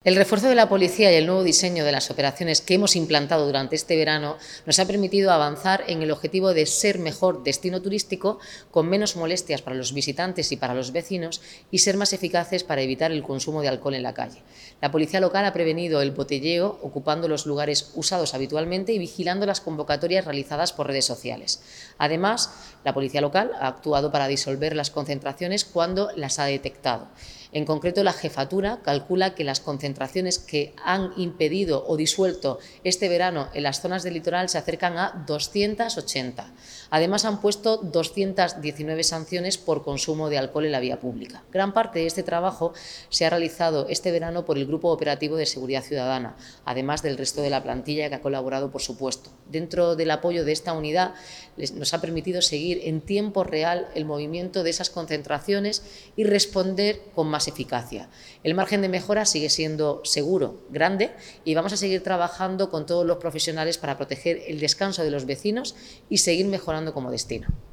El refuerzo de la policía y el nuevo diseño de las operaciones que hemos implantado durante este verano nos ha permitido avanzar en el objetivo de ser mejor destino turístico, con menos molestias para los visitantes y para los vecinos, y ser más eficaces para evitar el consumo de alcohol en la calle. La policía local ha prevenido el botelleo, ocupando los lugares usados habitualmente y vigilando las convocatorias realizadas por redes sociales. Además, la policía local ha actuado para disolver las concentraciones cuando las ha detectado. En concreto, la jefatura calcula que las concentraciones que han impedido o disuelto este verano en las zonas del litoral se acercan a 280. Además, han puesto 219 sanciones por consumo de alcohol en la vía pública. Gran parte de este trabajo se ha realizado este verano por el Grupo Operativo de Seguridad Ciudadana, además del resto de la plantilla que ha colaborado, por supuesto. Dentro del apoyo de esta unidad nos ha permitido seguir en tiempo real el movimiento de esas concentraciones y responder con más eficacia. El margen de mejora sigue siendo seguro, grande, y vamos a seguir trabajando con todos los profesionales para proteger el descanso de los vecinos y seguir mejorando como destino.